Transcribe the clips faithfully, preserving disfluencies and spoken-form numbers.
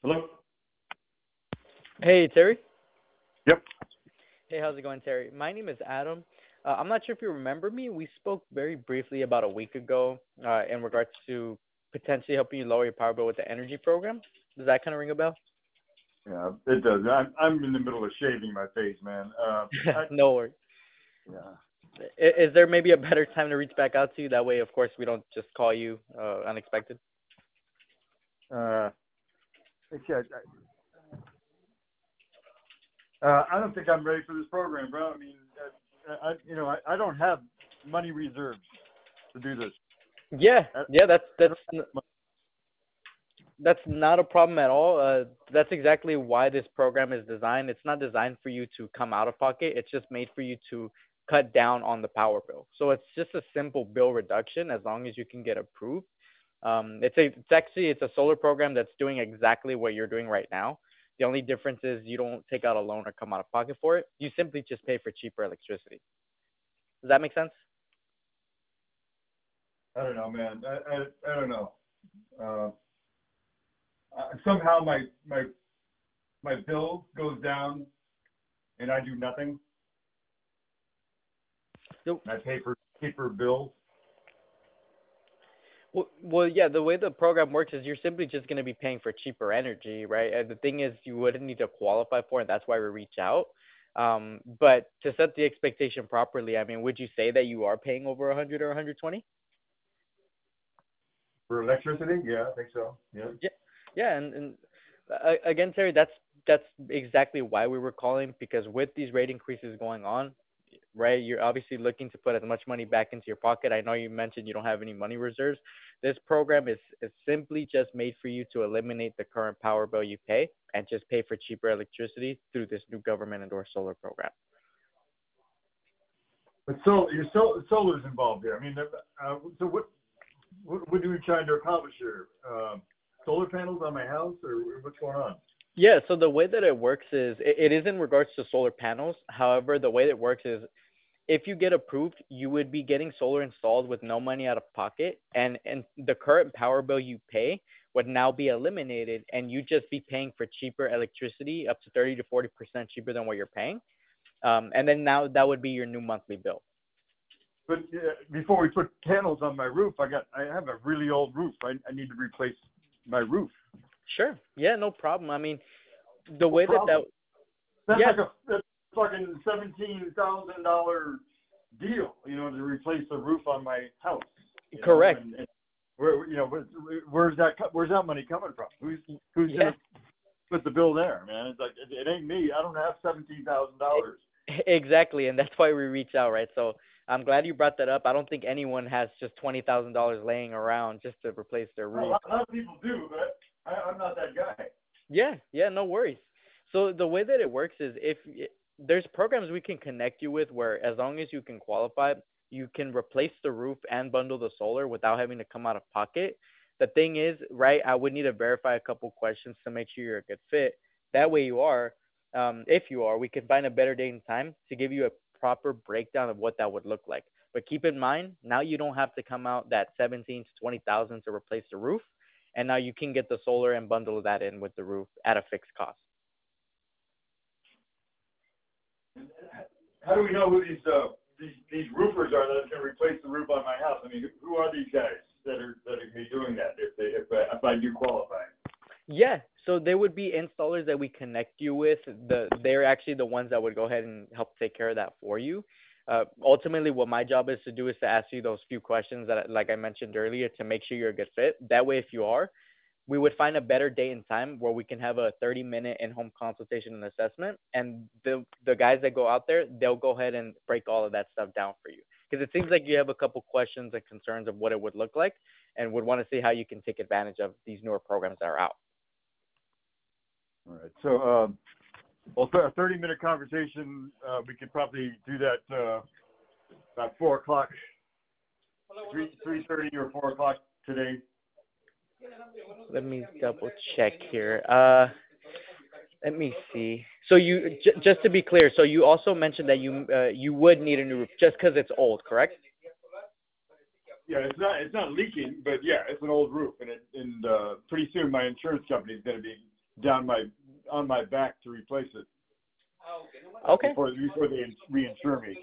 Hello? Hey, Terry. Yep. Hey, how's it going, Terry? My name is Adam. Uh, I'm not sure if you remember me. We spoke very briefly about a week ago uh, in regards to potentially helping you lower your power bill with the energy program. Does that kind of ring a bell? Yeah, it does. I'm I'm in the middle of shaving my face, man. Uh, I, No worries. yeah. I- Is there maybe a better time to reach back out to you? That way, of course, we don't just call you uh, unexpected. Uh, actually, I, uh, I don't think I'm ready for this program, bro. I mean, I, I you know, I, I don't have money reserves to do this. Yeah, I, yeah, that's I that's don't have money. that's not a problem at all. Uh, that's exactly why this program is designed. It's not designed for you to come out of pocket. It's just made for you to cut down on the power bill. So it's just a simple bill reduction as long as you can get approved. Um, it's a it's actually it's a solar program that's doing exactly what you're doing right now. The only difference is you don't take out a loan or come out of pocket for it. You simply just pay for cheaper electricity. Does that make sense? I don't know, man. I I, I don't know. Uh, uh, somehow my my my bill goes down and I do nothing. So, I pay for cheaper bills. Well, well, yeah, the way the program works is you're simply just going to be paying for cheaper energy, right? And the thing is, you wouldn't need to qualify for it. That's why we reach out. Um, but to set the expectation properly, I mean, would you say that you are paying over one hundred or one hundred twenty? For electricity? Yeah, I think so. Yeah. Yeah, yeah, and, and uh, again, Terry, that's that's exactly why we were calling because with these rate increases going on, right? You're obviously looking to put as much money back into your pocket. I know you mentioned you don't have any money reserves. This program is, is simply just made for you to eliminate the current power bill you pay and just pay for cheaper electricity through this new government endorsed solar program. But so your sol- solar's involved there. I mean, uh, so what, what what are we trying to accomplish here? Um, solar panels on my house, or what's going on? Yeah, so the way that it works is it, it is in regards to solar panels. However, the way that it works is if you get approved, you would be getting solar installed with no money out of pocket, and and the current power bill you pay would now be eliminated, and you just be paying for cheaper electricity, up to thirty to forty percent cheaper than what you're paying. Um, and then now that would be your new monthly bill. But uh, before we put panels on my roof, I got I have a really old roof. I, I need to replace my roof. Sure, yeah, no problem. I mean, the No way that that problem. That's yeah, like a that's fucking seventeen thousand dollar deal, you know, to replace the roof on my house. You know, correct. and, and where you know where, where's that co- where's that money coming from? Who's who's Yeah, gonna put the bill there, man? It's like it, it ain't me. I don't have seventeen thousand dollars. exactly, and that's why we reach out, right? So I'm glad you brought that up. I don't think anyone has just twenty thousand dollars laying around just to replace their A roof. lot, a lot of people do, but I, I'm not that guy. Yeah, yeah, no worries. So the way that it works is if there's programs we can connect you with where as long as you can qualify, you can replace the roof and bundle the solar without having to come out of pocket. The thing is, right, I would need to verify a couple questions to make sure you're a good fit. That way you are, um, if you are, we can find a better date and time to give you a proper breakdown of what that would look like. But keep in mind, now you don't have to come out that seventeen to twenty thousand to replace the roof, and now you can get the solar and bundle that in with the roof at a fixed cost. How do we know who these uh, these these roofers are that can replace the roof on my house? I mean, who are these guys that are that are gonna be doing that if they if I, if I do qualify? Yeah, so there would be installers that we connect you with. The they're actually the ones that would go ahead and help take care of that for you. Uh, ultimately, what my job is to do is to ask you those few questions that, like I mentioned earlier, to make sure you're a good fit. That way, if you are, we would find a better date and time where we can have a thirty minute in-home consultation and assessment. And the the guys that go out there, they'll go ahead and break all of that stuff down for you. Because it seems like you have a couple questions and concerns of what it would look like, and would want to see how you can take advantage of these newer programs that are out. All right. So, um, well, a thirty-minute conversation. Uh, we could probably do that uh, about four o'clock, three three thirty or four o'clock today. Let me double check here. Uh, let me see. So you j- just to be clear, so you also mentioned that you uh, you would need a new roof just because it's old, correct? Yeah, it's not it's not leaking, but yeah, it's an old roof, and it, and uh, pretty soon my insurance company is going to be down my on my back to replace it. Okay. Before, before they reinsure me.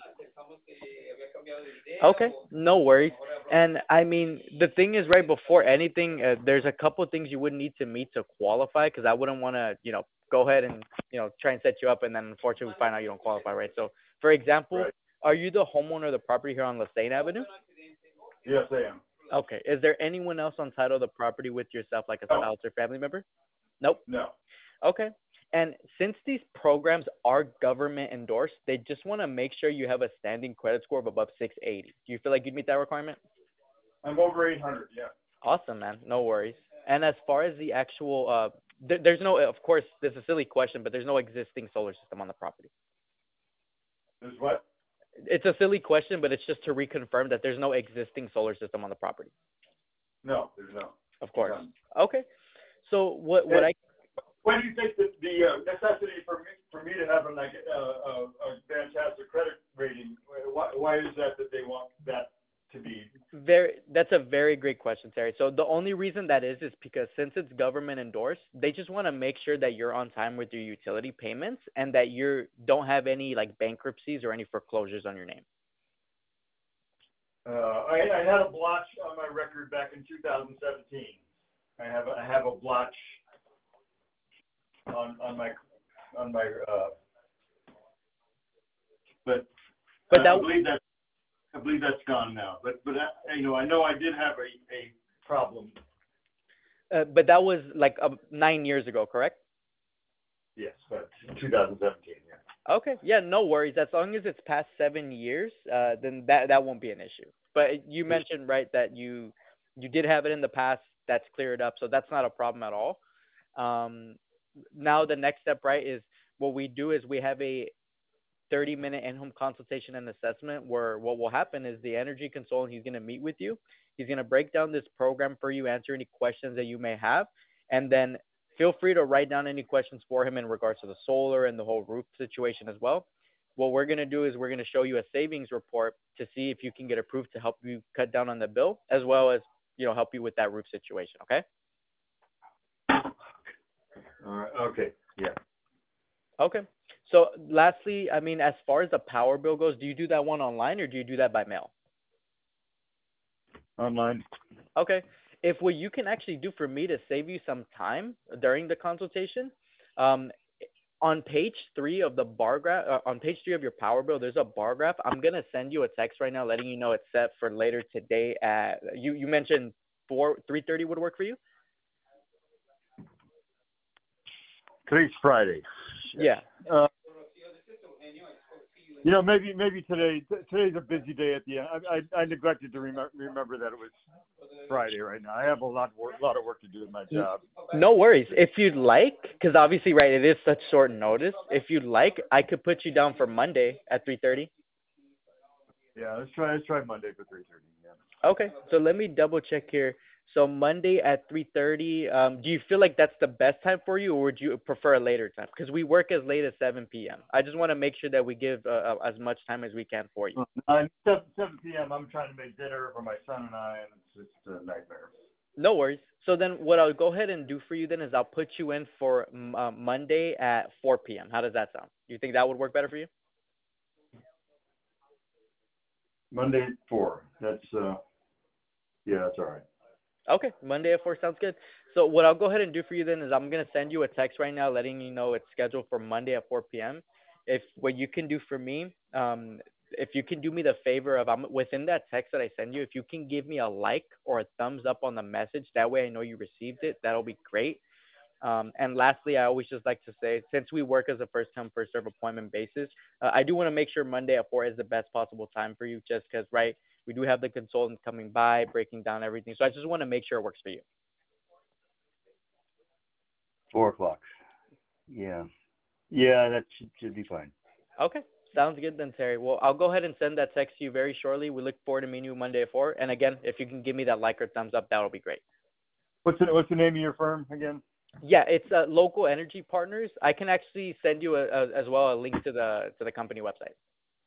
Okay, no worries. And I mean, the thing is, right before anything, uh, there's a couple things you would need to meet to qualify. Because I wouldn't want to, you know, go ahead and you know try and set you up, and then unfortunately we find out you don't qualify, right? So, for example, Right. are you the homeowner of the property here on Lasaine Avenue? Yes, I am. Okay. Is there anyone else on title of the property with yourself, like a No. spouse or family member? Nope. No. Okay. And since these programs are government endorsed, they just want to make sure you have a standing credit score of above six eighty. Do you feel like you'd meet that requirement? I'm over eight hundred. Yeah. Awesome, man. No worries. And as far as the actual, uh, th- there's no, of course, this is a silly question, but there's no existing solar system on the property. There's what? It's a silly question, but it's just to reconfirm that there's no existing solar system on the property. No, there's no. Of course. None. Okay. So what what I Why do you think that the uh, necessity for me for me to have a like uh, a, a fantastic credit rating? Why why is that that they want that to be? Very, that's a very great question, Terry. So the only reason that is is because since it's government endorsed, they just want to make sure that you're on time with your utility payments and that you don't have any like bankruptcies or any foreclosures on your name. Uh, I, I had a blotch on my record back in two thousand seventeen. I have a, I have a blotch on on my on my uh, but But I, that I believe that I believe that's gone now. But but I, you know I know I did have a, a problem. uh, but that was like uh, nine years ago, correct? Yes, but two thousand seventeen. Yeah. Okay, yeah, no worries. As long as it's past seven years, uh, then that that won't be an issue. But you mentioned right that you you did have it in the past. That's cleared up, so that's not a problem at all. Um, now the next step, right, is what we do is we have a thirty minute in-home consultation and assessment where what will happen is the energy consultant, he's going to meet with you. He's going to break down this program for you, answer any questions that you may have, and then feel free to write down any questions for him in regards to the solar and the whole roof situation as well. What we're going to do is we're going to show you a savings report to see if you can get approved to help you cut down on the bill, as well as, you know, help you with that roof situation, okay? All right. Okay. Yeah. Okay. So lastly, I mean, as far as the power bill goes, do you do that one online or do you do that by mail? Online. Okay. If what you can actually do for me to save you some time during the consultation, um, on page three of the bar graph, uh, on page three of your power bill, there's a bar graph. I'm gonna send you a text right now, letting you know it's set for later today. At you, you mentioned four, three thirty would work for you. Today's Friday. Yeah. Uh, you know, maybe maybe today. Today's a busy day at the end. I I, I neglected to remember remember that it was Friday right now. I have a lot of work, lot of work to do at my job. No worries. If you'd like, because obviously, right, it is such short notice. If you'd like, I could put you down for Monday at three thirty. Yeah, let's try let's try Monday for three thirty. Yeah. Okay, so let me double check here. So Monday at three thirty. Um, do you feel like that's the best time for you, or would you prefer a later time? Because we work as late as seven p.m. I just want to make sure that we give uh, as much time as we can for you. Uh, seven, seven p.m. I'm trying to make dinner for my son and I, and it's just a nightmare. No worries. So then what I'll go ahead and do for you then is I'll put you in for uh, Monday at four p.m. How does that sound? Do you think that would work better for you? Monday at four. That's uh, yeah, that's all right. Okay, Monday at four sounds good. So what I'll go ahead and do for you then is I'm going to send you a text right now letting you know it's scheduled for Monday at four p.m. If what you can do for me, um, if you can do me the favor of, I'm within that text that I send you, if you can give me a like or a thumbs up on the message, that way I know you received it, that'll be great. Um, and lastly, I always just like to say, since we work as a first come, first serve appointment basis, uh, I do want to make sure Monday at four is the best possible time for you just because, right, we do have the consultant coming by, breaking down everything. So I just want to make sure it works for you. Four o'clock. Yeah. Yeah, that should, should be fine. Okay. Sounds good then, Terry. Well, I'll go ahead and send that text to you very shortly. We look forward to meeting you Monday at four. And again, if you can give me that like or thumbs up, that'll be great. What's the, what's the name of your firm again? Yeah, it's uh, Local Energy Partners. I can actually send you a, a, as well a link to the to the company website.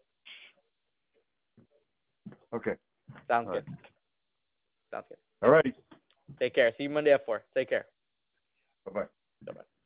Okay. Sounds All good. right. Sounds good. All righty. Take care. See you Monday at four. Take care. Bye-bye. Bye-bye.